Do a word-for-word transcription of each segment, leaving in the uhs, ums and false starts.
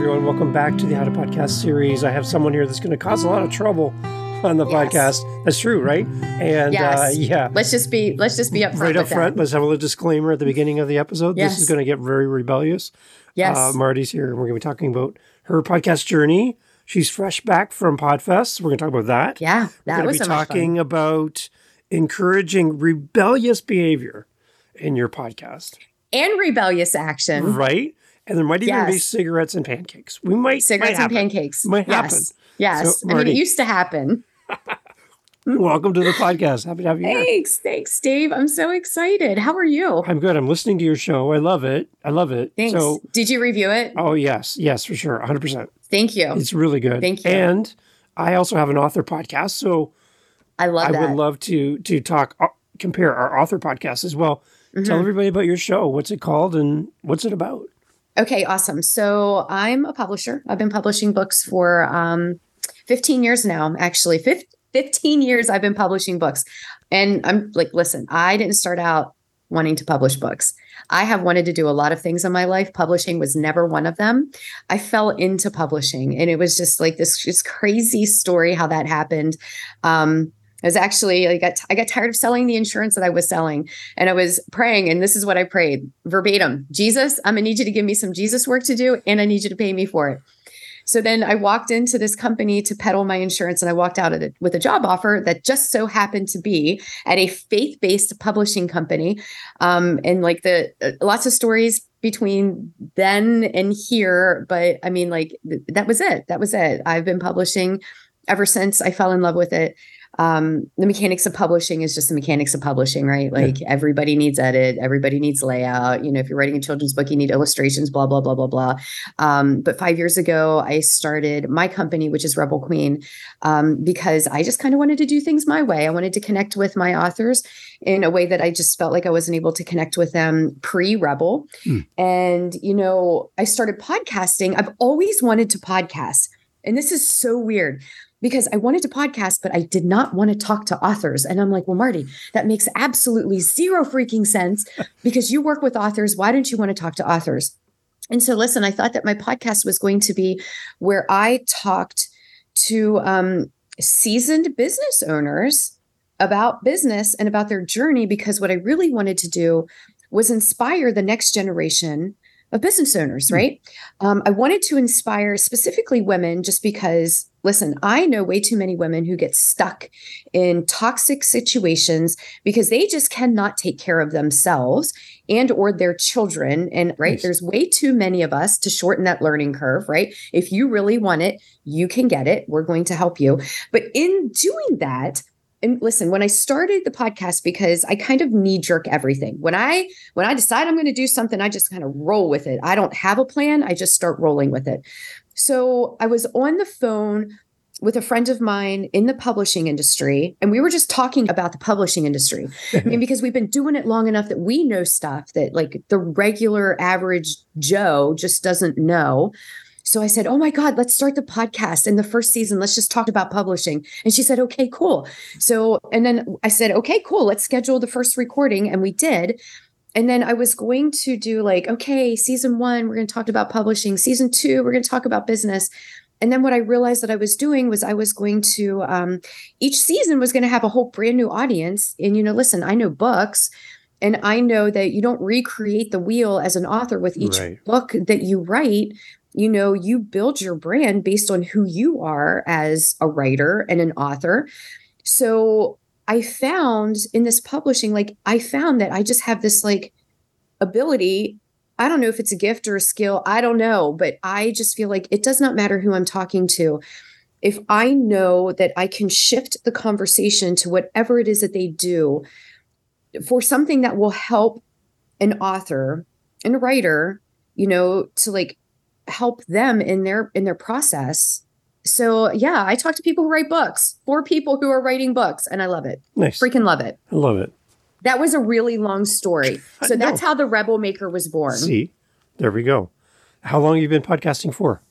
everyone. Welcome back to the How to Podcast series. I have someone here that's going to cause a lot of trouble on the yes. podcast. That's true, right? And yes. uh, yeah, let's just be let's just be upfront. Right up with front. that. Let's have a little disclaimer at the beginning of the episode. Yes. This is going to get very rebellious. Yes, uh, Marty's here, and we're going to be talking about her podcast journey. She's fresh back from Podfest. We're going to talk about that. Yeah, that we're was be so much talking fun. about encouraging rebellious behavior in your podcast and rebellious action, right? And there might even yes. be cigarettes and pancakes. We might cigarettes might and pancakes. Might happen. Yes, yes. So, I mean, it used to happen. Welcome to the podcast. Happy to have you here. Thanks, thanks, Dave. I'm so excited. How are you? I'm good. I'm listening to your show. I love it. I love it. Thanks. So, did you review it? Oh yes, yes, for sure, one hundred percent. Thank you. It's really good. Thank you. And I also have an author podcast, so I love I that. would love to to talk uh, compare our author podcast as well. Mm-hmm. Tell everybody about your show. What's it called and what's it about? Okay, awesome. So I'm a publisher. I've been publishing books for um, fifteen years now, actually. fifteen years I've been publishing books. And I'm like, listen, I didn't start out wanting to publish books. I have wanted to do a lot of things in my life. Publishing was never one of them. I fell into publishing, and it was just like this just crazy story how that happened. Um, I was actually, I got, I got tired of selling the insurance that I was selling, and I was praying, and this is what I prayed verbatim: Jesus, I'm gonna need you to give me some Jesus work to do, and I need you to pay me for it. So then I walked into this company to peddle my insurance, and I walked out of it with a job offer that just so happened to be at a faith-based publishing company. Um, and like the uh, lots of stories between then and here, but I mean, like th- that was it. That was it. I've been publishing ever since I fell in love with it. Um, the mechanics of publishing is just the mechanics of publishing, right? Like yeah. everybody needs edit, everybody needs layout. You know, if you're writing a children's book, you need illustrations, blah, blah, blah, blah, blah. Um, but five years ago, I started my company, which is Rebel Queen, um, because I just kind of wanted to do things my way. I wanted to connect with my authors in a way that I just felt like I wasn't able to connect with them pre-Rebel. Hmm. And, you know, I started podcasting. I've always wanted to podcast. And this is so weird, because I wanted to podcast, but I did not want to talk to authors. And I'm like, well, Marty, that makes absolutely zero freaking sense, because you work with authors. Why don't you want to talk to authors? And so, listen, I thought that my podcast was going to be where I talked to um, seasoned business owners about business and about their journey, because what I really wanted to do was inspire the next generation of business owners, right? Mm. Um, I wanted to inspire specifically women, just because, listen, I know way too many women who get stuck in toxic situations because they just cannot take care of themselves and or their children. And right, yes. There's way too many of us to shorten that learning curve, right? If you really want it, you can get it. We're going to help you. But in doing that, and listen, when I started the podcast, because I kind of knee jerk everything. When I when I decide I'm going to do something, I just kind of roll with it. I don't have a plan. I just start rolling with it. So I was on the phone with a friend of mine in the publishing industry, and we were just talking about the publishing industry. I mean, because we've been doing it long enough that we know stuff that like the regular average Joe just doesn't know. So I said, oh my God, let's start the podcast. In the first season, let's just talk about publishing. And she said, okay, cool. So, and then I said, okay, cool. Let's schedule the first recording. And we did. And then I was going to do like, okay, season one, we're going to talk about publishing. Season two, we're going to talk about business. And then what I realized that I was doing was I was going to, um, each season was going to have a whole brand new audience. And, you know, listen, I know books. And I know that you don't recreate the wheel as an author with each right. book that you write. You know, you build your brand based on who you are as a writer and an author. So I found in this publishing, like I found that I just have this like ability. I don't know if it's a gift or a skill. I don't know, but I just feel like it does not matter who I'm talking to. If I know that I can shift the conversation to whatever it is that they do for something that will help an author and a writer, you know, to like help them in their in their process. So yeah, I talk to people who write books, for people who are writing books, and I love it. Nice. Freaking love it. I love it. That was a really long story. So that's how the Rebel Maker was born. See, there we go. How long have you been podcasting for?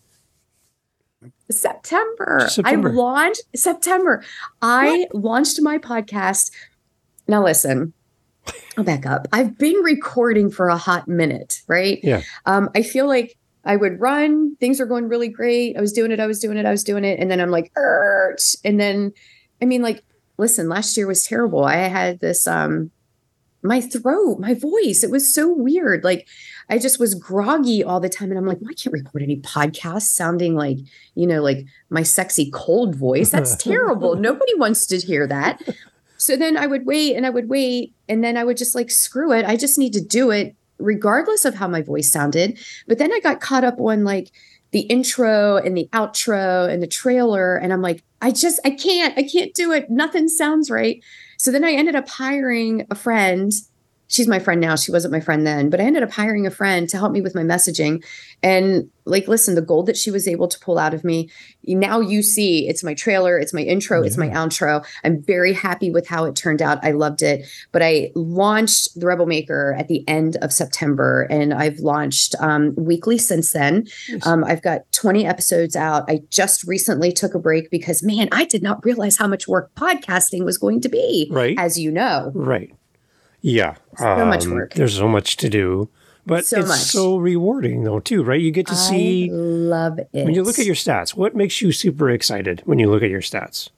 September. September. I launched September. I what? launched my podcast. Now listen, I'll back up. I've been recording for a hot minute, right? Yeah. Um, I feel like I would run. Things were going really great. I was doing it. I was doing it. I was doing it. And then I'm like, "Ert." And then, I mean, like, listen, last year was terrible. I had this, um, my throat, my voice, it was so weird. Like I just was groggy all the time. And I'm like, well, I can't record any podcasts sounding like, you know, like my sexy cold voice. That's terrible. Nobody wants to hear that. So then I would wait and I would wait. And then I would just like, screw it. I just need to do it regardless of how my voice sounded. But then I got caught up on like the intro and the outro and the trailer. And I'm like, I just, I can't, I can't do it. Nothing sounds right. So then I ended up hiring a friend. She's my friend now. She wasn't my friend then, but I ended up hiring a friend to help me with my messaging. And like, listen, the gold that she was able to pull out of me, now you see it's my trailer, it's my intro, yeah. It's my outro. I'm very happy with how it turned out. I loved it. But I launched The Rebel Maker at the end of September, and I've launched um, weekly since then. Nice. Um, I've got twenty episodes out. I just recently took a break because, man, I did not realize how much work podcasting was going to be, right? As you know. Right. Yeah. So um, much work. There's so much to do, but so it's much. so rewarding though, too, right? You get to see. I love it. When you look at your stats, what makes you super excited when you look at your stats?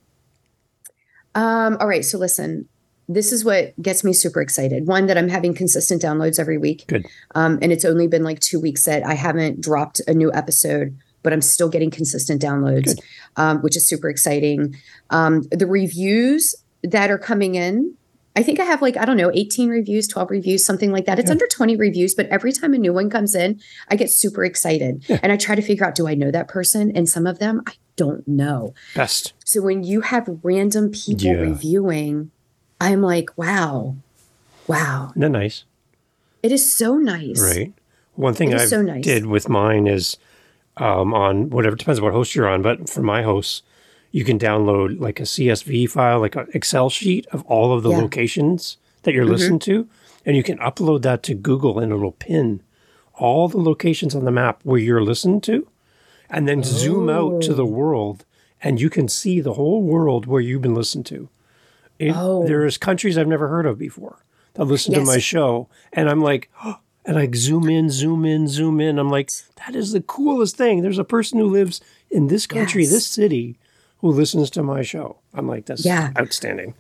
Um, all right. So listen, this is what gets me super excited. One, that I'm having consistent downloads every week. Good. Um, and it's only been like two weeks that I haven't dropped a new episode, but I'm still getting consistent downloads, um, which is super exciting. Um, the reviews that are coming in, I think I have like, I don't know, eighteen reviews, twelve reviews, something like that. It's yeah. under twenty reviews, but every time a new one comes in, I get super excited. Yeah. And I try to figure out, do I know that person? And some of them I don't know. Best. So when you have random people yeah. reviewing, I'm like, wow, wow. Isn't that nice? It is so nice. Right. One thing I so nice. did with mine is um, on whatever, depends on what host you're on, but for my hosts, you can download like a C S V file, like an Excel sheet of all of the yeah. locations that you're mm-hmm. listening to. And you can upload that to Google and it'll pin all the locations on the map where you're listening to, and then oh. zoom out to the world and you can see the whole world where you've been listened to. It, oh. There's countries I've never heard of before that listen yes. to my show. And I'm like, oh, and I zoom in, zoom in, zoom in. I'm like, that is the coolest thing. There's a person who lives in this country, yes. this city, who listens to my show. I'm like, that's yeah. outstanding.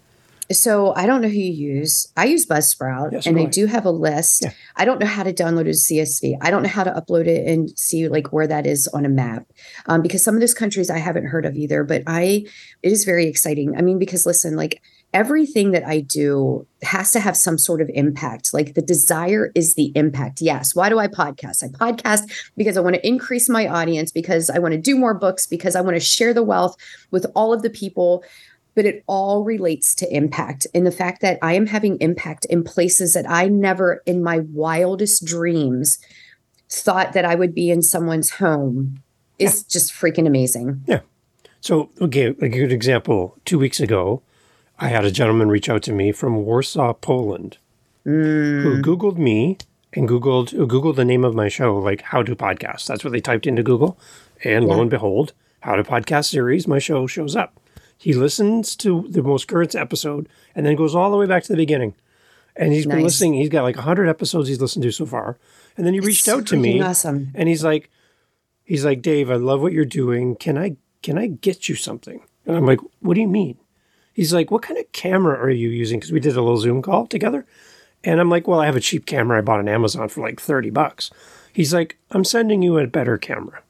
So I don't know who you use. I use Buzzsprout, yes, and I do have a list. Yeah. I don't know how to download it as C S V. I don't know how to upload it and see like where that is on a map, um, because some of those countries I haven't heard of either. But I, it is very exciting. I mean, because listen, like everything that I do has to have some sort of impact. Like the desire is the impact. Yes. Why do I podcast? I podcast because I want to increase my audience, because I want to do more books, because I want to share the wealth with all of the people. But it all relates to impact, and the fact that I am having impact in places that I never in my wildest dreams thought that I would be in someone's home is yeah. just freaking amazing. Yeah. So, okay, a good example. Two weeks ago, I had a gentleman reach out to me from Warsaw, Poland, mm. who Googled me and Googled who Googled the name of my show, like How to Podcast. That's what they typed into Google. And yeah. lo and behold, How to Podcast series, my show shows up. He listens to the most current episode and then goes all the way back to the beginning. And he's nice. been listening. He's got like one hundred episodes he's listened to so far. And then he reached it's out to me. Awesome. And he's like, he's like, Dave, I love what you're doing. Can I, can I get you something? And I'm like, what do you mean? He's like, what kind of camera are you using? Because we did a little Zoom call together. And I'm like, well, I have a cheap camera I bought on Amazon for like thirty bucks. He's like, I'm sending you a better camera.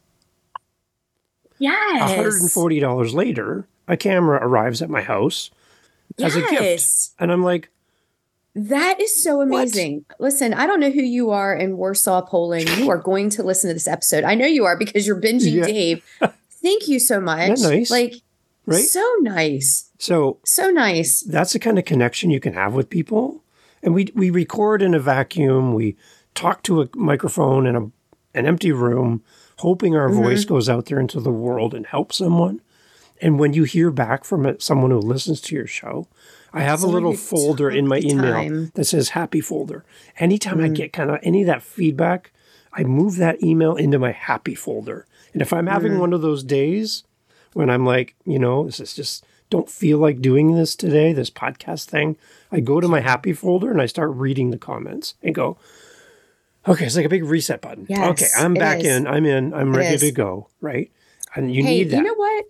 Yes. one hundred forty dollars later, a camera arrives at my house as yes. a gift. And I'm like, that is so amazing. What? Listen, I don't know who you are in Warsaw, Poland. You are going to listen to this episode. I know you are because you're binging yeah. Dave. Thank you so much. Isn't that nice? Like, right? So nice. So, so nice. That's the kind of connection you can have with people. And we we record in a vacuum. We talk to a microphone in a an empty room, hoping our mm-hmm. voice goes out there into the world and helps someone. And when you hear back from it, someone who listens to your show, I have so a little folder in my email time. that says happy folder. Anytime mm. I get kind of any of that feedback, I move that email into my happy folder. And if I'm having mm. one of those days when I'm like, you know, this is just don't feel like doing this today, this podcast thing, I go to my happy folder and I start reading the comments and go, Okay, it's like a big reset button. Yes, okay, I'm back is. in. I'm in. I'm It ready is. to go, right? And you hey, need that. You know what?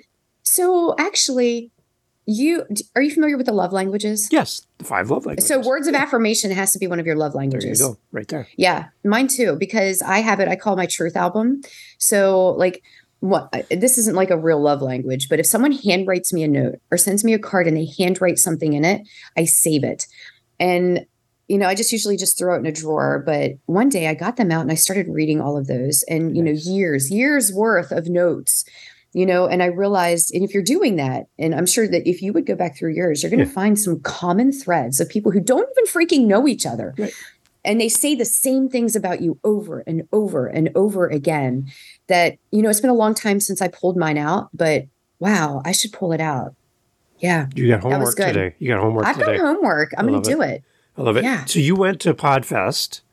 So actually, you are you familiar with the love languages? Yes, the five love languages. So words of yeah. affirmation has to be one of your love languages. There you go, right there. Yeah, mine too, because I have it. I call my truth album. So like, what this isn't like a real love language, but if someone handwrites me a note or sends me a card and they handwrite something in it, I save it. And you know, I just usually just throw it in a drawer. But one day I got them out and I started reading all of those, and you nice. know, years, years worth of notes. You know, and I realized, and if you're doing that, and I'm sure that if you would go back through yours, you're going to yeah. find some common threads of people who don't even freaking know each other. Right. And they say the same things about you over and over and over again that, you know, it's been a long time since I pulled mine out, but wow, I should pull it out. Yeah. You got homework today. You got homework I've today. I've got homework. I'm going to do it. I love it. Yeah. So you went to PodFest.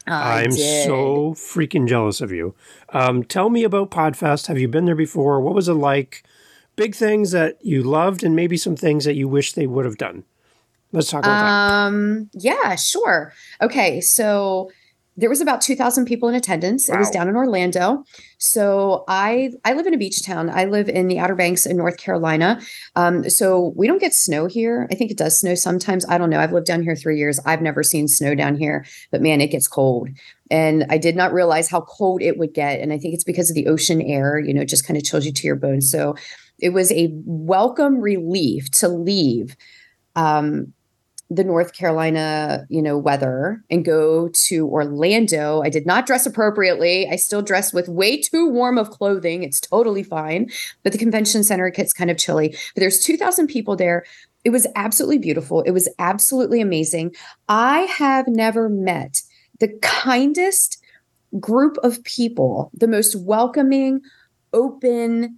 I I'm did. so freaking jealous of you. Um, tell me about PodFest. Have you been there before? What was it like? Big things that you loved and maybe some things that you wish they would have done. Let's talk about um, that. Yeah, sure. Okay. So there was about two thousand people in attendance. Wow. It was down in Orlando. So I I live in a beach town. I live in the Outer Banks in North Carolina. Um, so we don't get snow here. I think it does snow sometimes. I don't know. I've lived down here three years. I've never seen snow down here, but man, it gets cold. And I did not realize how cold it would get. And I think it's because of the ocean air, you know, it just kind of chills you to your bones. So it was a welcome relief to leave um, the North Carolina, you know, weather and go to Orlando. I did not dress appropriately. I still dressed with way too warm of clothing. It's totally fine. But the convention center gets kind of chilly. But there's two thousand people there. It was absolutely beautiful. It was absolutely amazing. I have never met the kindest group of people, the most welcoming, open,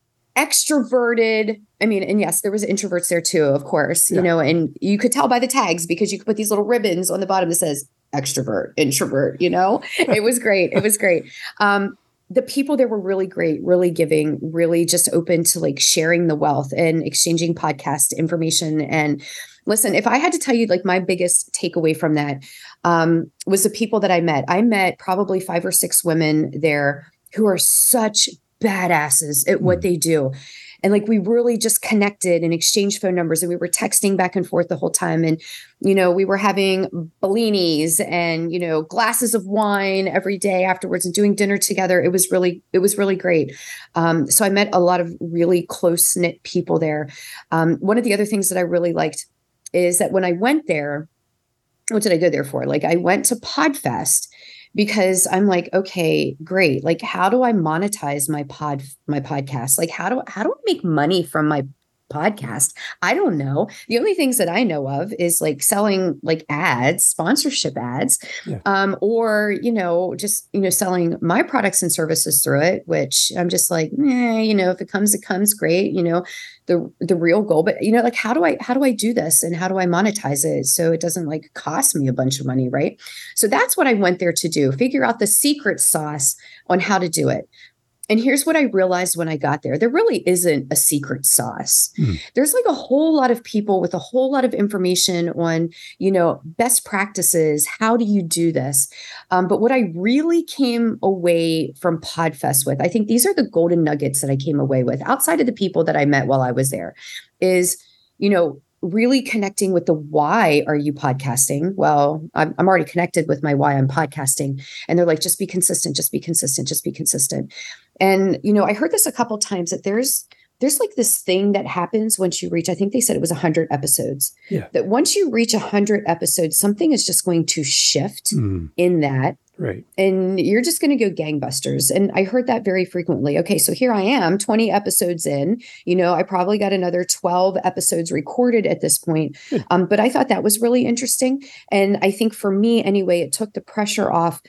extroverted. I mean, and yes, there was introverts there too, of course, yeah. you know, and you could tell by the tags because you could put these little ribbons on the bottom that says extrovert, introvert, you know, it was great. It was great. Um, the people there were really great, really giving, really just open to like sharing the wealth and exchanging podcast information. And listen, if I had to tell you like my biggest takeaway from that um, was the people that I met. I met probably five or six women there who are such badasses at what they do. And like, we really just connected and exchanged phone numbers, and we were texting back and forth the whole time. And, you know, we were having Bellinis and, you know, glasses of wine every day afterwards and doing dinner together. It was really, it was really great. Um, so I met a lot of really close knit people there. Um, one of the other things that I really liked is that when I went there, what did I go there for? Like, I went to PodFest because I'm like, okay, great. Like, how do I monetize my pod, my podcast? Like, how do, how do I make money from my podcast? I don't know. The only things that I know of is like selling like ads, sponsorship ads, yeah. um, or, you know, just, you know, selling my products and services through it, which I'm just like, eh, you know, if it comes, it comes, great. You know, the, the real goal, but you know, like, how do I, how do I do this and how do I monetize it so it doesn't like cost me a bunch of money? Right. So that's what I went there to do, figure out the secret sauce on how to do it. And here's what I realized when I got there. There really isn't a secret sauce. Mm. There's like a whole lot of people with a whole lot of information on, you know, best practices. How do you do this? Um, but what I really came away from PodFest with, I think these are the golden nuggets that I came away with outside of the people that I met while I was there is, you know, really connecting with the why are you podcasting? Well, I'm, I'm already connected with my why I'm podcasting. And they're like, just be consistent, just be consistent, just be consistent. And, you know, I heard this a couple of times that there's, there's like this thing that happens once you reach, I think they said it was a hundred episodes, yeah. that once you reach a hundred episodes, something is just going to shift mm. in that. Right. And you're just going to go gangbusters. And I heard that very frequently. Okay, so here I am, twenty episodes in, you know, I probably got another twelve episodes recorded at this point. Um, but I thought that was really interesting. And I think for me anyway, it took the pressure off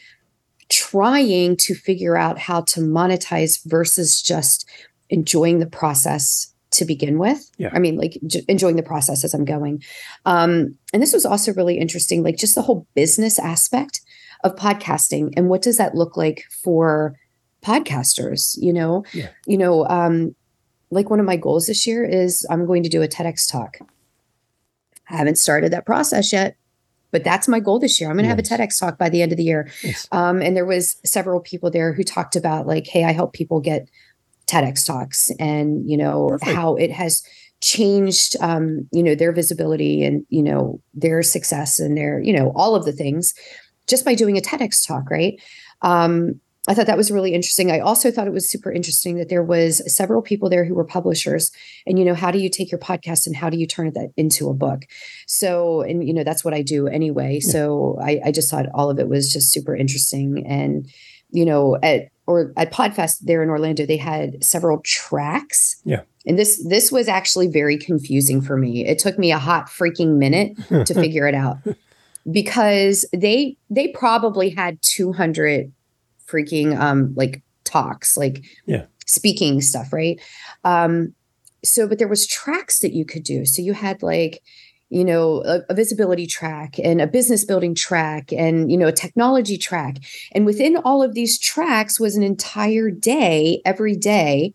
trying to figure out how to monetize versus just enjoying the process to begin with. Yeah. I mean, like j- enjoying the process as I'm going. Um, and this was also really interesting, like just the whole business aspect of podcasting and what does that look like for podcasters, you know, yeah. you know, um, like one of my goals this year is I'm going to do a TEDx talk. I haven't started that process yet. but that's my goal this year. I'm going to nice. have a TEDx talk by the end of the year. Yes. Um, and there was several people there who talked about like, hey, I help people get TEDx talks, and, you know, Perfect. How it has changed, um, you know, their visibility and, you know, their success and their, you know, all of the things just by doing a TEDx talk. Right. Um, I thought that was really interesting. I also thought it was super interesting that there was several people there who were publishers, and, you know, how do you take your podcast and how do you turn that into a book? So, and, you know, that's what I do anyway. Yeah. So I, I just thought all of it was just super interesting. And, you know, at, or at PodFest there in Orlando, they had several tracks. Yeah. And this, this was actually very confusing for me. It took me a hot freaking minute to figure it out, because they, they probably had two hundred freaking um like talks, like yeah. speaking stuff, right? Um, so, but there was tracks that you could do. So you had like, you know, a, a visibility track and a business building track and, you know, a technology track. And within all of these tracks was an entire day, every day,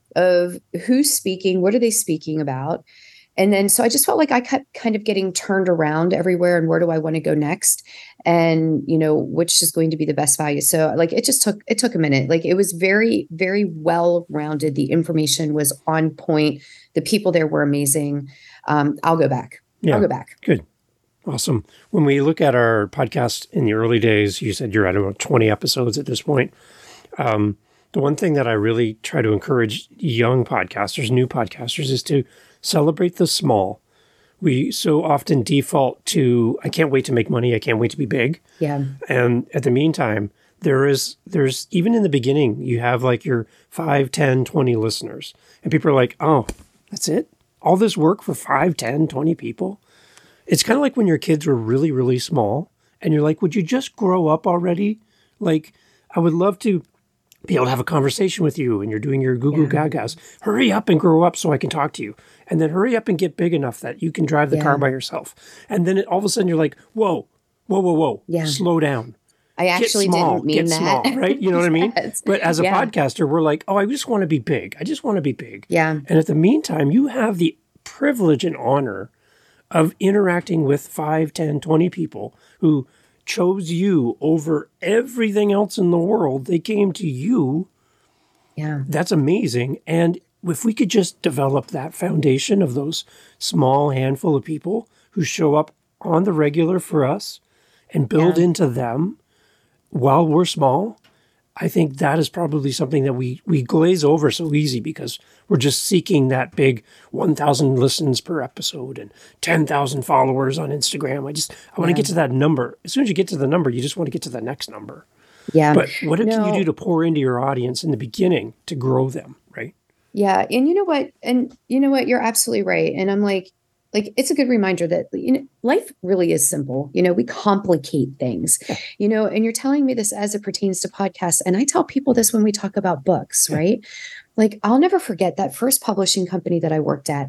of who's speaking, what are they speaking about? And then, so I just felt like I kept kind of getting turned around everywhere, and where do I want to go next? And, you know, which is going to be the best value. So like, it just took, it took a minute. Like, it was very, very well-rounded. The information was on point. The people there were amazing. Um, I'll go back. Yeah, I'll go back. Good. Awesome. When we look at our podcast in the early days, you said you're at about twenty episodes at this point. Um, the one thing that I really try to encourage young podcasters, new podcasters, is to celebrate the small. We so often default to, I can't wait to make money. I can't wait to be big. Yeah. And at the meantime, there is, there's, even in the beginning, you have like your five, ten, twenty listeners. And people are like, oh, that's it? All this work for five, ten, twenty people? It's kind of like when your kids were really, really small and you're like, would you just grow up already? Like, I would love to be able to have a conversation with you, and you're doing your goo goo yeah. gagas. Hurry up and grow up so I can talk to you. And then hurry up and get big enough that you can drive the yeah. car by yourself. And then it, all of a sudden you're like, whoa, whoa, whoa, whoa, yeah. slow down. I actually get small, didn't mean get that. Small, right? You know what I mean? Yes. But as a yeah. podcaster, we're like, oh, I just want to be big. I just want to be big. Yeah. And at the meantime, you have the privilege and honor of interacting with five, ten, twenty people who chose you over everything else in the world. They came to you. Yeah. That's amazing. And if we could just develop that foundation of those small handful of people who show up on the regular for us and build yeah. into them while we're small, I think that is probably something that we, we glaze over so easy because we're just seeking that big one thousand listens per episode and ten thousand followers on Instagram. I just, I want to yeah. get to that number. As soon as you get to the number, you just want to get to the next number. Yeah. But what no. can you do to pour into your audience in the beginning to grow them, right? Yeah. And you know what? And you know what? You're absolutely right. And I'm like, like, it's a good reminder that, you know, life really is simple. You know, we complicate things, yeah. you know, and you're telling me this as it pertains to podcasts. And I tell people this when we talk about books, yeah. right? Like, I'll never forget that first publishing company that I worked at.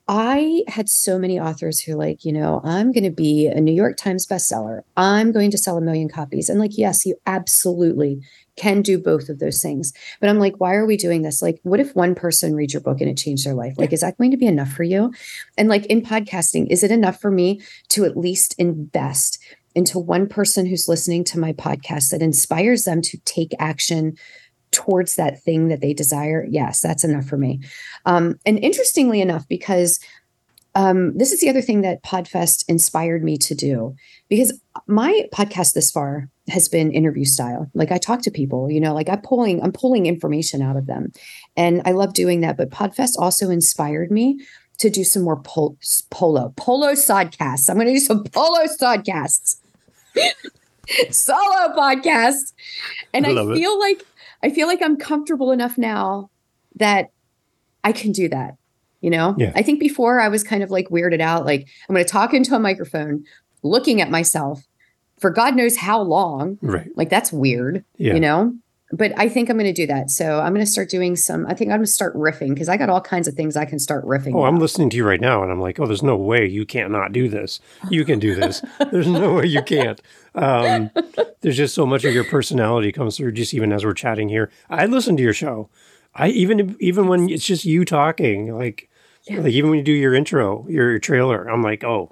I had so many authors who like, you know, I'm going to be a New York Times bestseller. I'm going to sell a million copies. And like, yes, you absolutely can do both of those things. But I'm like, why are we doing this? Like, what if one person reads your book and it changed their life? Like, is that going to be enough for you? And like in podcasting, is it enough for me to at least invest into one person who's listening to my podcast that inspires them to take action towards that thing that they desire? Yes, that's enough for me. Um, and interestingly enough, because um, this is the other thing that PodFest inspired me to do, because my podcast this far has been interview style. Like, I talk to people, you know, like I'm pulling, I'm pulling information out of them, and I love doing that. But PodFest also inspired me to do some more pol- polo, polo sodcasts. I'm going to do some polo sodcasts, solo podcasts. And I, I feel it. like, I feel like I'm comfortable enough now that I can do that. You know, yeah. I think before I was kind of like weirded out, like I'm going to talk into a microphone looking at myself for God knows how long. Right. Like, that's weird, yeah. you know, but I think I'm going to do that. So I'm going to start doing some, I think I'm going to start riffing, because I got all kinds of things I can start riffing. Oh, about. I'm listening to you right now and I'm like, oh, there's no way you can't not do this. You can do this. There's no way you can't. Um, there's just so much of your personality comes through just even as we're chatting here. I listen to your show. I even, even when it's just you talking, like, yeah. like even when you do your intro, your trailer, I'm like, oh,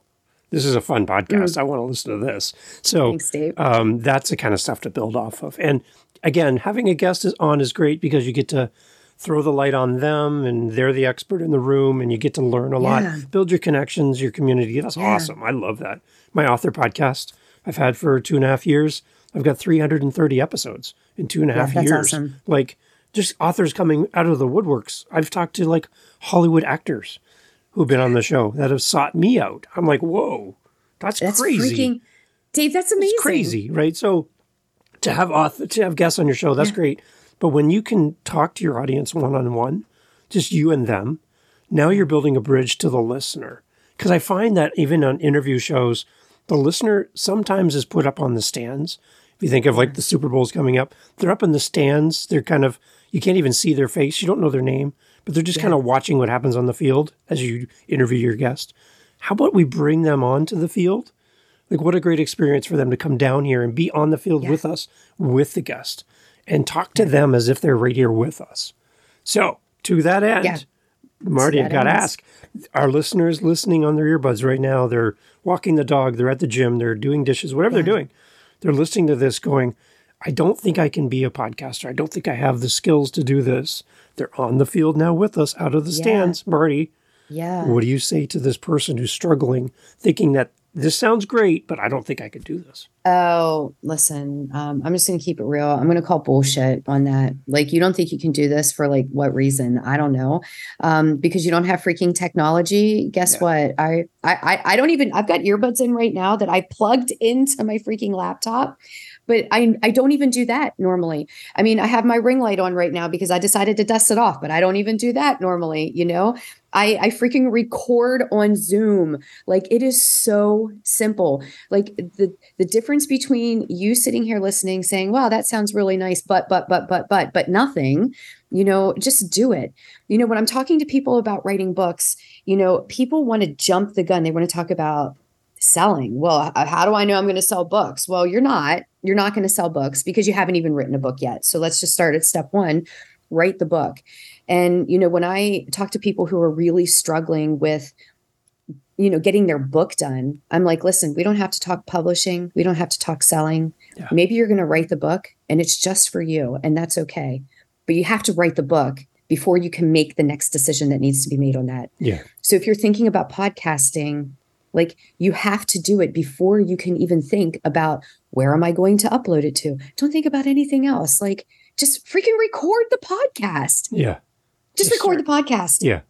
this is a fun podcast. Mm. I want to listen to this. So Thanks, Dave. Um, that's the kind of stuff to build off of. And again, having a guest is on is great because you get to throw the light on them and they're the expert in the room and you get to learn a yeah. lot, build your connections, your community. That's yeah. awesome. I love that. My author podcast I've had for two and a half years. I've got three hundred thirty episodes in two and a half yeah, that's years. Awesome. Like just authors coming out of the woodworks. I've talked to like Hollywood actors who've been on the show that have sought me out. I'm like, whoa, that's, that's crazy. Freaking, Dave, that's amazing. It's crazy, right? So to have author, to have guests on your show, that's yeah. great. But when you can talk to your audience one-on-one, just you and them, now you're building a bridge to the listener. Because I find that even on interview shows, the listener sometimes is put up on the stands. If you think of like the Super Bowl's coming up, they're up in the stands. They're kind of, you can't even see their face. You don't know their name, but they're just yeah. kind of watching what happens on the field as you interview your guest. How about we bring them onto the field? Like what a great experience for them to come down here and be on the field yeah. with us, with the guest, and talk to yeah. them as if they're right here with us. So to that end, yeah. Marty, I've got to ask, our listeners listening on their earbuds right now, they're walking the dog, they're at the gym, they're doing dishes, whatever yeah. they're doing. They're listening to this going, I don't think I can be a podcaster. I don't think I have the skills to do this. They're on the field now with us out of the yeah. stands. Marty, yeah. what do you say to this person who's struggling, thinking that this sounds great, but I don't think I could do this? Oh, listen, um, I'm just going to keep it real. I'm going to call bullshit on that. Like, you don't think you can do this for like what reason? I don't know. Um, because you don't have freaking technology. Guess yeah. what? I, I, I don't even, I've got earbuds in right now that I plugged into my freaking laptop. But I, I don't even do that normally. I mean, I have my ring light on right now because I decided to dust it off, but I don't even do that normally. You know, I, I freaking record on Zoom. Like, it is so simple. Like the, the difference between you sitting here listening, saying, wow, that sounds really nice, but, but, but, but, but, but nothing, you know, just do it. You know, when I'm talking to people about writing books, you know, people want to jump the gun. They want to talk about selling. Well, how do I know I'm going to sell books? Well, you're not. You're not going to sell books because you haven't even written a book yet. So let's just start at step one, write the book. And, you know, when I talk to people who are really struggling with, you know, getting their book done, I'm like, listen, we don't have to talk publishing. We don't have to talk selling. Yeah. Maybe you're going to write the book and it's just for you, and that's okay. But you have to write the book before you can make the next decision that needs to be made on that. Yeah. So if you're thinking about podcasting, like, you have to do it before you can even think about, where am I going to upload it to? Don't think about anything else. Like, just freaking record the podcast. Yeah. Just, just record start. the podcast. Yeah.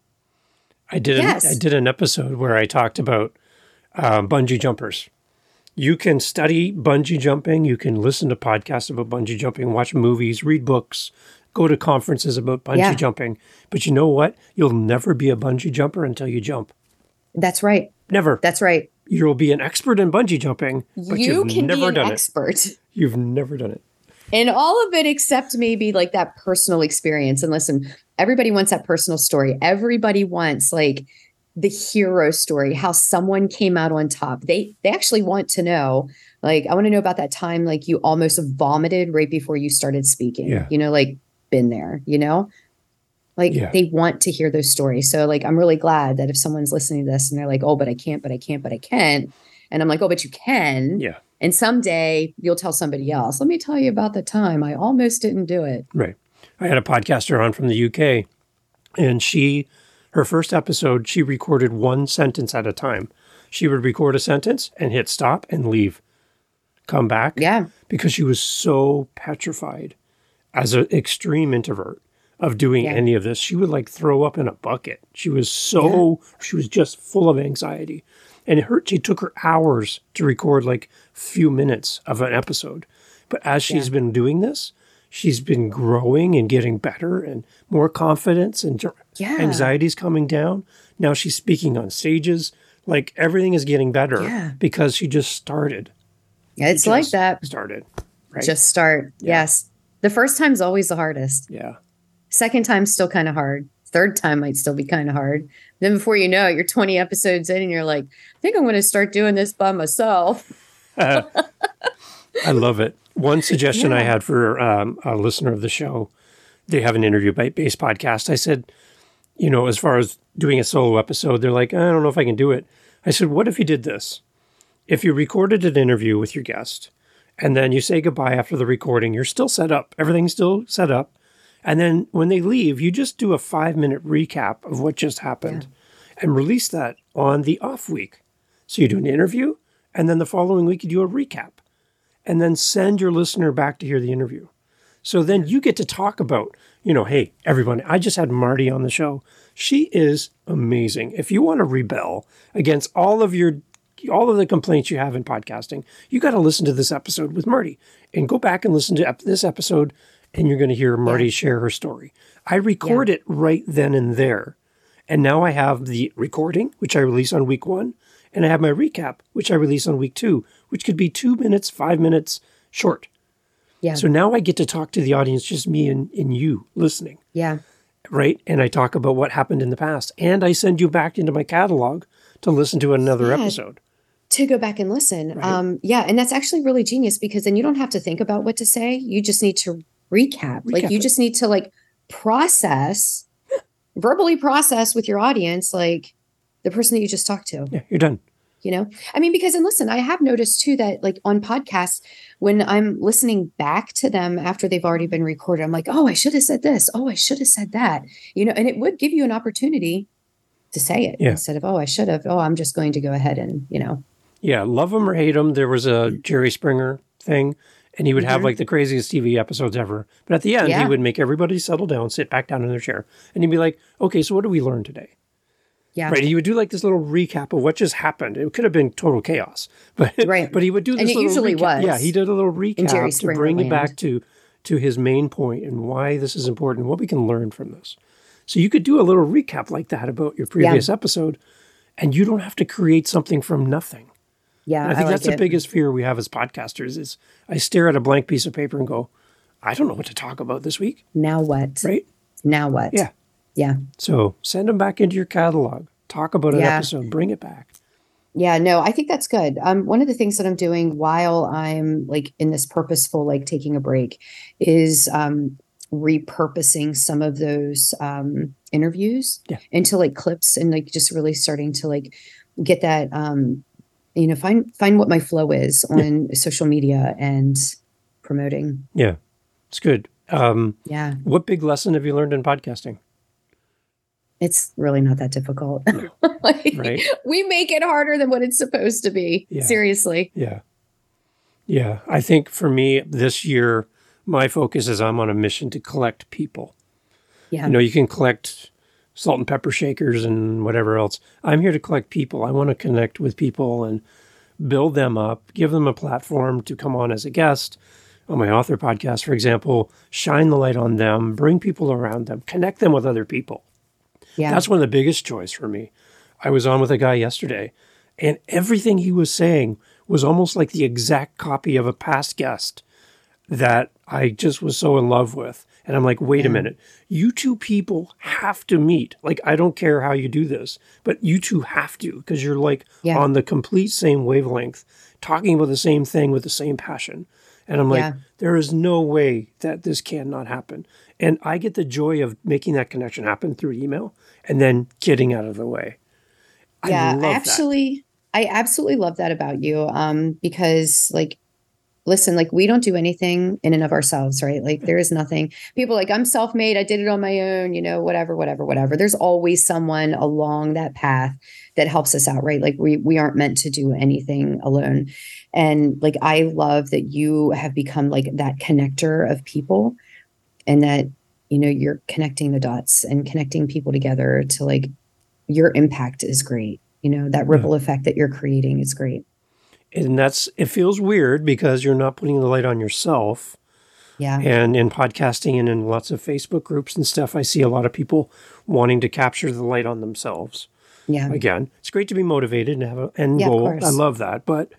I did, yes. an, I did an episode where I talked about um, bungee jumpers. You can study bungee jumping. You can listen to podcasts about bungee jumping, watch movies, read books, go to conferences about bungee yeah. jumping. But you know what? You'll never be a bungee jumper until you jump. That's right. Never. That's right. You'll be an expert in bungee jumping, but you you've can never be an done expert. it. You've never done it. And all of it except maybe like that personal experience. And listen, everybody wants that personal story. Everybody wants like the hero story, how someone came out on top. They they actually want to know, like, I want to know about that time like you almost vomited right before you started speaking. Yeah. You know, like, been there, you know? Like yeah. they want to hear those stories. So like, I'm really glad that if someone's listening to this and they're like, oh, but I can't, but I can't, but I can't. And I'm like, oh, but you can. Yeah. And someday you'll tell somebody else, let me tell you about the time I almost didn't do it. Right. I had a podcaster on from the U K, and she, her first episode, she recorded one sentence at a time. She would record a sentence and hit stop and leave, come back. Yeah. Because she was so petrified as an extreme introvert of doing yeah. any of this. She would like throw up in a bucket. She was so, yeah. she was just full of anxiety. And it hurt. It took her hours to record like a few minutes of an episode. But as she's yeah. been doing this, she's been growing and getting better and more confidence, and yeah. anxiety's coming down. Now she's speaking on stages. Like, everything is getting better yeah. because she just started. Yeah, it's like that. Started. Right? Just start. Yeah. Yes. The first time's always the hardest. Yeah. Second time's still kind of hard. Third time might still be kind of hard. Then before you know it, you're twenty episodes in and you're like, I think I'm going to start doing this by myself. uh, I love it. One suggestion yeah. I had for um, a listener of the show, they have an interview-based podcast. I said, you know, as far as doing a solo episode, they're like, I don't know if I can do it. I said, what if you did this? if you recorded an interview with your guest and then you say goodbye after the recording, you're still set up. Everything's still set up. And then when they leave, you just do a five minute recap of what just happened yeah. and release that on the off week. So you do an interview and then the following week you do a recap and then send your listener back to hear the interview. So then you get to talk about, you know, hey, everyone, I just had Marty on the show. She is amazing. If you want to rebel against all of your all of the complaints you have in podcasting, you got to listen to this episode with Marty and go back and listen to ep- this episode and you're going to hear Marty yeah. share her story. I record yeah. it right then and there. And now I have the recording, which I release on week one, and I have my recap, which I release on week two, which could be two minutes, five minutes short. Yeah. So now I get to talk to the audience, just me and, and you listening. Yeah. Right? And I talk about what happened in the past. And I send you back into my catalog to listen to another yeah. episode. To go back and listen. Right. Um, yeah. And that's actually really genius because then you don't have to think about what to say. You just need to recap. recap like you it. just need to like process, verbally process with your audience, like the person that you just talked to. Yeah, you're done. You know, I mean, because, and listen, I have noticed too that like on podcasts, when I'm listening back to them after they've already been recorded, I'm like, oh, I should have said this. Oh, I should have said that, you know, and it would give you an opportunity to say it yeah. instead of, oh, I should have, oh, I'm just going to go ahead and, you know. Yeah. Love them or hate them. There was a Jerry Springer thing and he would have mm-hmm. like the craziest T V episodes ever. But at the end, yeah. he would make everybody settle down, sit back down in their chair. And he'd be like, okay, so what did we learn today? Yeah. Right. He would do like this little recap of what just happened. It could have been total chaos, but right. but he would do this and it little usually recap. was. Yeah, he did a little recap to bring you back to to his main point and why this is important and what we can learn from this. So you could do a little recap like that about your previous yeah. episode, and you don't have to create something from nothing. Yeah, and I think I that's like the it. biggest fear we have as podcasters is I stare at a blank piece of paper and go, I don't know what to talk about this week. Now what? Right? Now what? Yeah. Yeah. So send them back into your catalog. Talk about an yeah. episode. Bring it back. Yeah, no, I think that's good. Um, one of the things that I'm doing while I'm like in this purposeful, like taking a break is um, repurposing some of those um, interviews yeah. into like clips and like just really starting to like get that, um, you know, find, find what my flow is on yeah. social media and promoting. Yeah, it's good. Um, yeah. What big lesson have you learned in podcasting? It's really not that difficult. like, right. We make it harder than what it's supposed to be. Yeah. Seriously. Yeah. Yeah. I think for me this year, my focus is I'm on a mission to collect people. Yeah. You know, you can collect salt and pepper shakers and whatever else. I'm here to collect people. I want to connect with people and build them up, give them a platform to come on as a guest on my author podcast, for example, shine the light on them, bring people around them, connect them with other people. Yeah. That's one of the biggest joys for me. I was on with a guy yesterday, and everything he was saying was almost like the exact copy of a past guest that I just was so in love with. And I'm like, wait yeah. a minute, you two people have to meet. Like, I don't care how you do this, but you two have to, because you're like yeah. on the complete same wavelength, talking about the same thing with the same passion. And I'm like, yeah. there is no way that this cannot happen. And I get the joy of making that connection happen through email and then getting out of the way. Yeah, I love I actually, that. I absolutely love that about you. Um, because like, listen, like we don't do anything in and of ourselves, right? Like there is nothing. People are like, I'm self-made. I did it on my own, you know, whatever, whatever, whatever. There's always someone along that path that helps us out, right? Like we we aren't meant to do anything alone. And like, I love that you have become like that connector of people and that, you know, you're connecting the dots and connecting people together to like, your impact is great. You know, that ripple yeah. effect that you're creating is great. And that's, it feels weird because you're not putting the light on yourself. Yeah. And in podcasting and in lots of Facebook groups and stuff, I see a lot of people wanting to capture the light on themselves. Yeah. Again, it's great to be motivated and have an end yeah, goal. I love that. But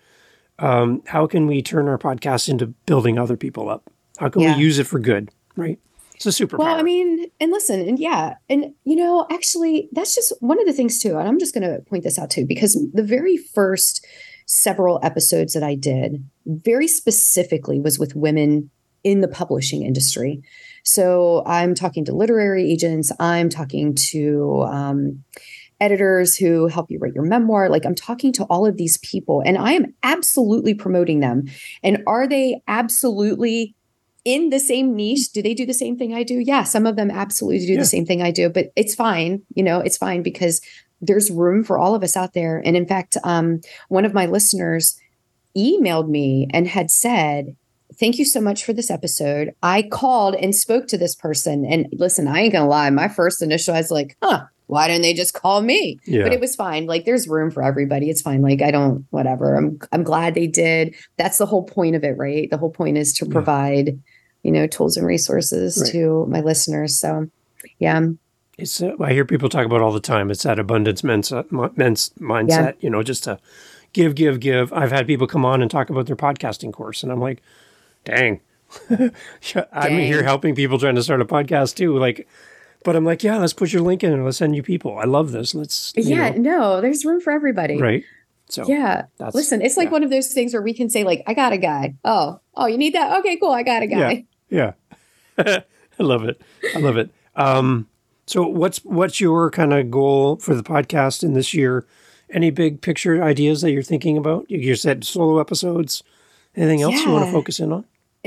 um, how can we turn our podcast into building other people up? How can yeah. we use it for good? Right. It's a superpower. Well, I mean, and listen, and yeah, and you know, actually, that's just one of the things too. And I'm just going to point this out too, because the very first several episodes that I did very specifically was with women in the publishing industry. So I'm talking to literary agents. I'm talking to um, editors who help you write your memoir. Like I'm talking to all of these people and I am absolutely promoting them. And are they absolutely in the same niche? Do they do the same thing I do? Yeah, some of them absolutely do yeah. the same thing I do, but it's fine. You know, it's fine because there's room for all of us out there. And in fact, um, one of my listeners emailed me and had said, thank you so much for this episode. I called and spoke to this person. And listen, I ain't gonna lie. My first initial, I was like, huh, why didn't they just call me? Yeah. But it was fine. Like there's room for everybody. It's fine. Like I don't, whatever. I'm, I'm glad they did. That's the whole point of it, right? The whole point is to yeah. provide, you know, tools and resources right. to my listeners. So yeah. It's, uh, I hear people talk about all the time. It's that abundance men's, uh, men's mindset, yeah. you know, just to give, give, give. I've had people come on and talk about their podcasting course and I'm like, dang, I'm dang. here helping people trying to start a podcast too. Like, but I'm like, yeah, let's put your link in and let's send you people. I love this. Let's, yeah, know. no, there's room for everybody. Right. So yeah. Listen, it's like yeah. one of those things where we can say like, I got a guy. Oh, oh, you need that? Okay, cool. I got a guy. Yeah. yeah. I love it. I love it. Um, so what's, what's your kind of goal for the podcast in this year? Any big picture ideas that you're thinking about? You said solo episodes. Anything else yeah. you want to focus in on?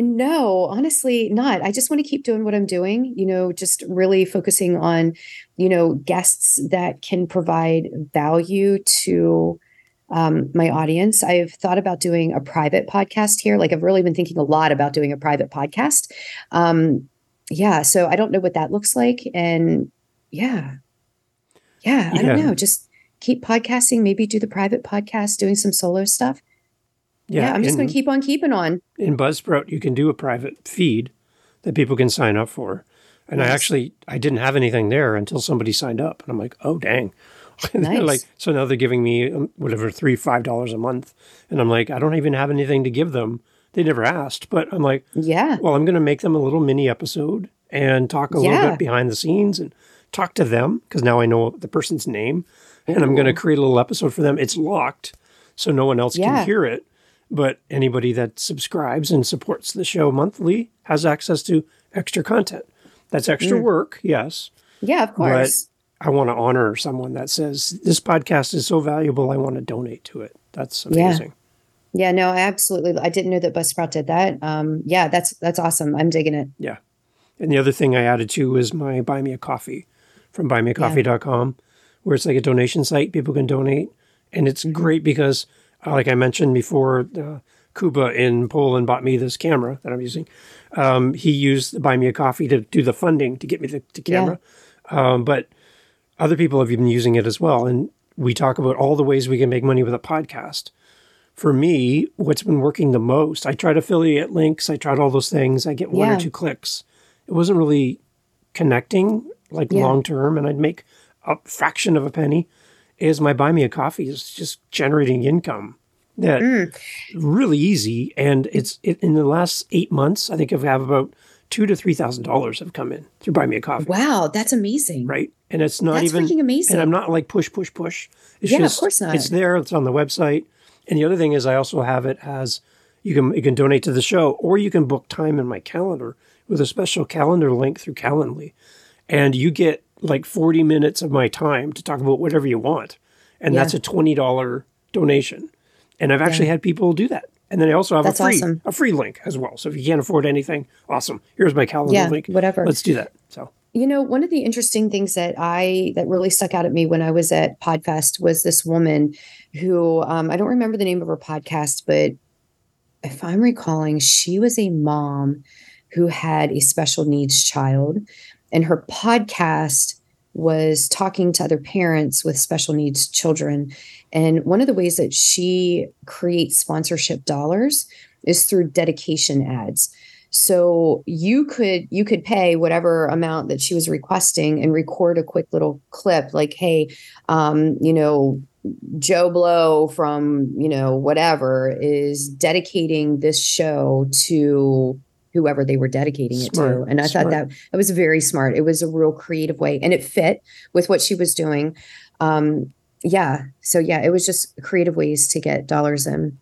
No, honestly, not. I just want to keep doing what I'm doing, you know, just really focusing on, you know, guests that can provide value to um, my audience. I've thought about doing a private podcast here. Like I've really been thinking a lot about doing a private podcast. Um, yeah. So I don't know what that looks like. And yeah, yeah, I yeah. don't know. Just keep podcasting, maybe do the private podcast, doing some solo stuff. Yeah, yeah, I'm just going to keep on keeping on. In Buzzsprout, you can do a private feed that people can sign up for. And nice. I actually, I didn't have anything there until somebody signed up. And I'm like, oh, dang. Nice. like, so now they're giving me whatever, three, five dollars a month. And I'm like, I don't even have anything to give them. They never asked. But I'm like, yeah. well, I'm going to make them a little mini episode and talk a yeah. little bit behind the scenes and talk to them. Because now I know the person's name. Ooh. And I'm going to create a little episode for them. It's locked, so no one else yeah. can hear it. But anybody that subscribes and supports the show monthly has access to extra content. That's extra mm. work, yes. Yeah, of course. But I want to honor someone that says, this podcast is so valuable, I want to donate to it. That's amazing. Yeah, yeah no, absolutely. I didn't know that Buzzsprout did that. Um, yeah, that's that's awesome. I'm digging it. Yeah. And the other thing I added to was my Buy Me a Coffee from buy me a coffee dot com, yeah. where it's like a donation site. People can donate. And it's mm-hmm. great because like I mentioned before, uh, Kuba in Poland bought me this camera that I'm using. Um, he used Buy Me a Coffee to do the funding to get me the, the camera. Yeah. Um, but other people have been using it as well. And we talk about all the ways we can make money with a podcast. For me, what's been working the most, I tried affiliate links. I tried all those things. I get one yeah. or two clicks. It wasn't really connecting like yeah. long term. And I'd make a fraction of a penny. Is my Buy Me a Coffee is just generating income that mm. really easy. And it's it, in the last eight months, I think I've have about two to three thousand dollars have come in through Buy Me a Coffee. Wow, that's amazing. Right. And it's not that's even freaking amazing. And I'm not like push, push, push. It's yeah, just, of course not. It's there, it's on the website. And the other thing is I also have it as you can you can donate to the show, or you can book time in my calendar with a special calendar link through Calendly. And you get like forty minutes of my time to talk about whatever you want. And yeah. that's a twenty dollars donation. And I've actually yeah. had people do that. And then I also have that's a free awesome. a free link as well. So if you can't afford anything, awesome. Here's my calendar yeah, link. Whatever. Let's do that. So you know, one of the interesting things that I that really stuck out at me when I was at Podfest was this woman who um, I don't remember the name of her podcast, but if I'm recalling, she was a mom who had a special needs child. And her podcast was talking to other parents with special needs children. And one of the ways that she creates sponsorship dollars is through dedication ads. So you could you could pay whatever amount that she was requesting and record a quick little clip like, hey, um, you know, Joe Blow from, you know, whatever is dedicating this show to whoever they were dedicating it smart, to. And I smart. thought that it was very smart. It was a real creative way and it fit with what she was doing. Um, yeah. So yeah, it was just creative ways to get dollars in.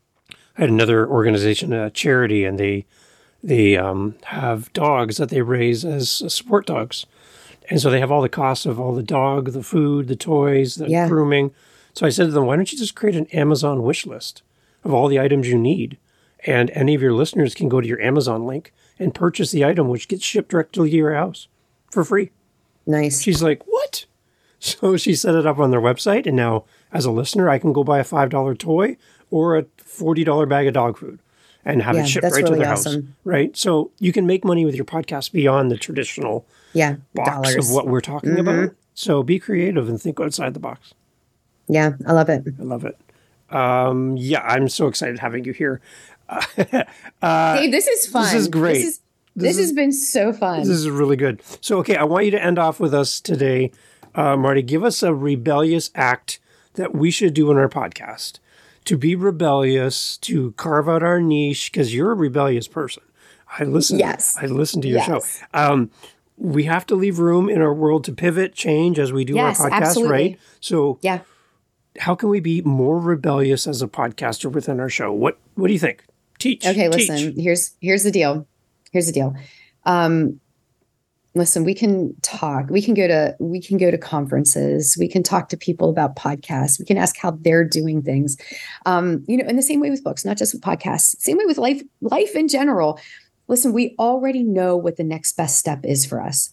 I had another organization, a charity, and they, they um, have dogs that they raise as support dogs. And so they have all the costs of all the dog, the food, the toys, the yeah. grooming. So I said to them, why don't you just create an Amazon wish list of all the items you need? And any of your listeners can go to your Amazon link and purchase the item, which gets shipped directly to your house for free. Nice. She's like, what? So she set it up on their website. And now as a listener, I can go buy a five dollar toy or a forty dollar bag of dog food and have yeah, it shipped that's right really to their awesome. house. Right. So you can make money with your podcast beyond the traditional yeah, box dollars. of what we're talking mm-hmm. about. So be creative and think outside the box. Yeah, I love it. I love it. Um, yeah, I'm so excited having you here. Uh, Dave, this is fun. This is great. This, is, this, this has been so fun. This is really good. So, okay, I want you to end off with us today. Uh, Marty, give us a rebellious act that we should do in our podcast to be rebellious, to carve out our niche, because you're a rebellious person. I listen. Yes. I listen to your yes. show. Um, we have to leave room in our world to pivot, change as we do yes, our podcast, absolutely. right? So, yeah. how can we be more rebellious as a podcaster within our show? What What do you think? Teach. Okay, teach. listen. Here's here's the deal. Here's the deal. Um, listen, we can talk. We can go to we can go to conferences. We can talk to people about podcasts. We can ask how they're doing things. Um, you know, in the same way with books, not just with podcasts. Same way with life. Life in general. Listen, we already know what the next best step is for us.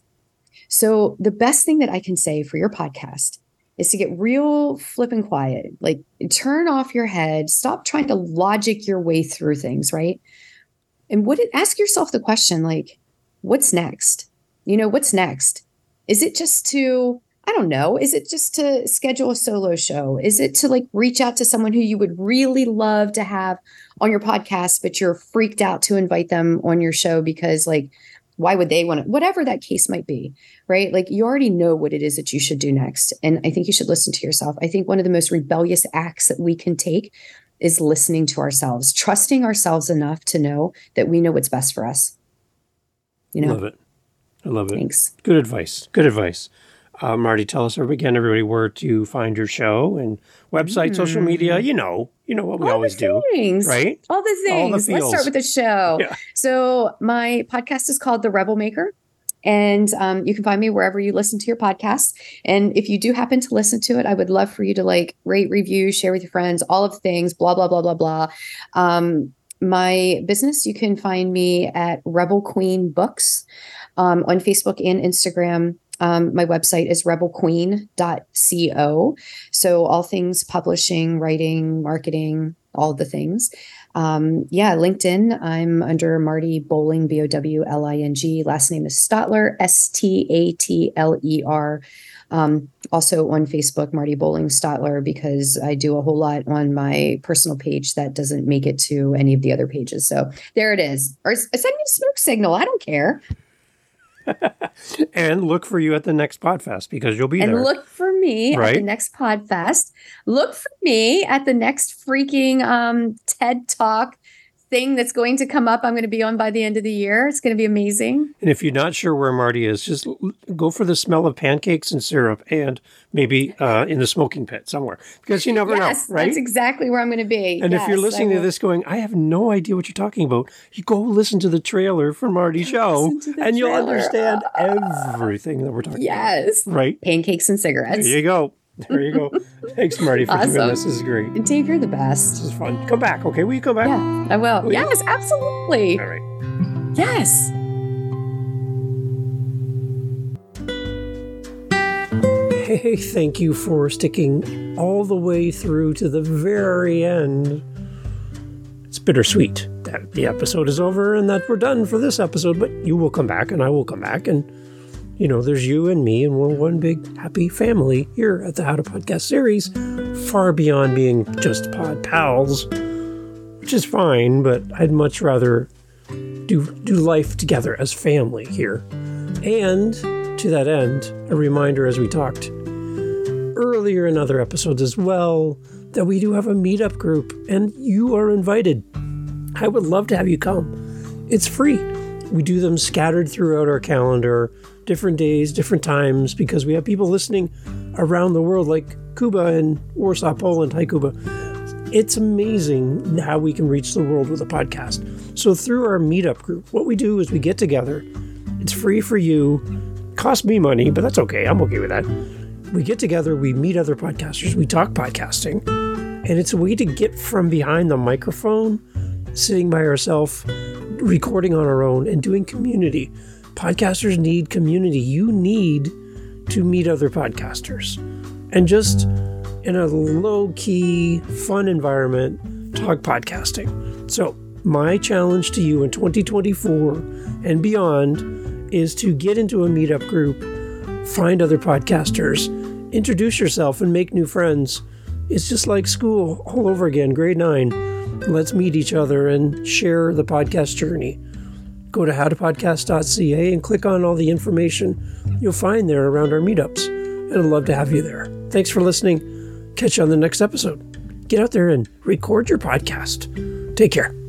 So the best thing that I can say for your podcast is to get real flippin' quiet, like turn off your head, stop trying to logic your way through things, right? And what it, ask yourself the question, like, what's next? You know, what's next? Is it just to, I don't know, is it just to schedule a solo show? Is it to like reach out to someone who you would really love to have on your podcast, but you're freaked out to invite them on your show because like, why would they want to, whatever that case might be, right? Like you already know what it is that you should do next. And I think you should listen to yourself. I think one of the most rebellious acts that we can take is listening to ourselves, trusting ourselves enough to know that we know what's best for us. You know? Love it. I love it. Thanks. Good advice. Good advice. Uh, Marty, tell us again, everybody, where to find your show and website, mm. social media. You know, you know what we All always the things. do, right? All the things. All the Let's start with the show. Yeah. So my podcast is called The Rebel Maker. And um, you can find me wherever you listen to your podcasts. And if you do happen to listen to it, I would love for you to like rate, review, share with your friends, all of the things, blah, blah, blah, blah, blah. Um, my business, you can find me at Rebel Queen Books um, on Facebook and Instagram. Um, my website is rebel queen dot co. So all things publishing, writing, marketing, all the things. Um, yeah, LinkedIn, I'm under Marty Bowling, B O W L I N G. Last name is Stotler, S T A T L E R. Um, also on Facebook, Marty Bowling Stotler, because I do a whole lot on my personal page that doesn't make it to any of the other pages. So there it is. Or send me a smoke signal. I don't care. And look for you at the next Podfest because you'll be and there. And look for me right? at the next Podfest. Look for me at the next freaking um, TED Talk thing that's going to come up. I'm going to be on by the end of the year. It's going to be amazing. And if you're not sure where Marty is, just go for the smell of pancakes and syrup and maybe uh, in the smoking pit somewhere because you never yes, know, right? That's exactly where I'm going to be. And yes, if you're listening to this going, I have no idea what you're talking about, you go listen to the trailer for Marty's show and trailer. You'll understand everything that we're talking yes. about. Yes. Right? Pancakes and cigarettes. There you go. There you go. Thanks, Marty, for awesome. doing this. This is great. And Dave, you're the best. This is fun. Come back, okay? Will you come back? Yeah, I will. will yes, you? Absolutely. All right. Yes. Hey, thank you for sticking all the way through to the very end. It's bittersweet that the episode is over and that we're done for this episode, but you will come back and I will come back and you know, there's you and me, and we're one big happy family here at the How to Podcast series, far beyond being just pod pals, which is fine, but I'd much rather do do life together as family here. And to that end, a reminder as we talked earlier in other episodes as well, that we do have a meetup group, and you are invited. I would love to have you come. It's free. We do them scattered throughout our calendar, different days, different times, because we have people listening around the world like Kuba and Warsaw, Poland. Hi, Kuba. It's amazing how we can reach the world with a podcast. So through our meetup group, what we do is we get together. It's free for you. costs me money, but that's okay. I'm okay with that. We get together, we meet other podcasters, we talk podcasting, and it's a way to get from behind the microphone, sitting by ourselves, recording on our own, and doing community. Podcasters need community. You need to meet other podcasters. And just in a low-key, fun environment, talk podcasting. So my challenge to you in twenty twenty-four and beyond is to get into a meetup group, find other podcasters, introduce yourself, and make new friends. It's just like school all over again, grade nine. Let's meet each other and share the podcast journey. Go to how to podcast dot c a and click on all the information you'll find there around our meetups. And I'd love to have you there. Thanks for listening. Catch you on the next episode. Get out there and record your podcast. Take care.